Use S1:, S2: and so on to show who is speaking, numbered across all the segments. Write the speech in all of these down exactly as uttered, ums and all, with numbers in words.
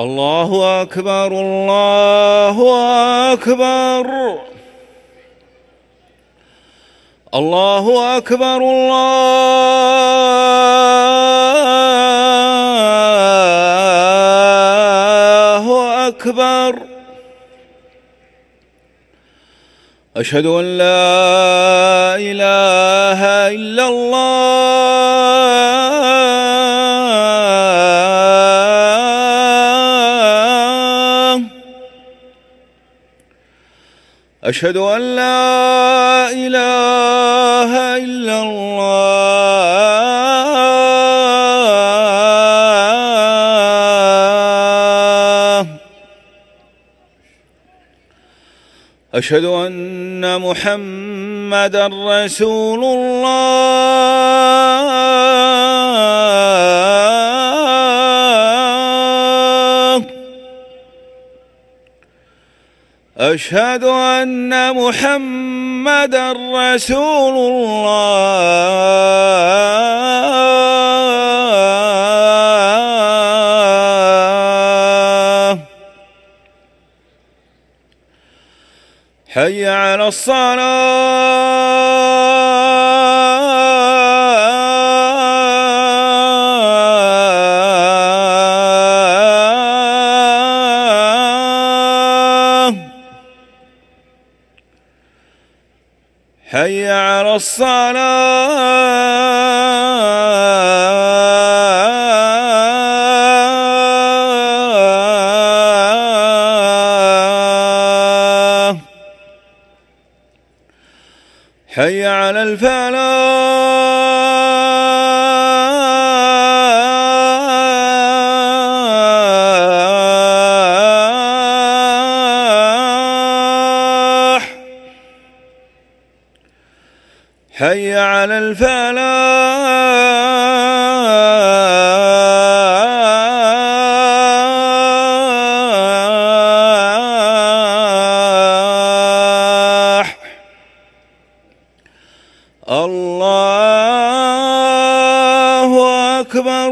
S1: الله أكبر الله أكبر الله أكبر الله أكبر. أشهد أن لا إله إلا الله. أشهد أن لا إله إلا الله. أشهد أن محمدًا رسول الله. أشهد أن محمدًا رسول الله. حي على الصلاة. حي على الصلاة. حي على الفلاح. حي على الفلاح. الله أكبر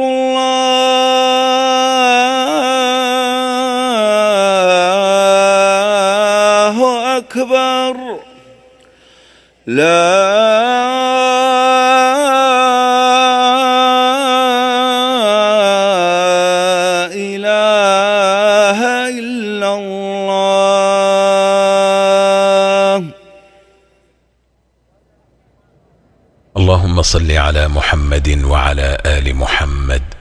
S1: الله أكبر. لا إله إلا الله.
S2: اللهم صل على محمد وعلى آل محمد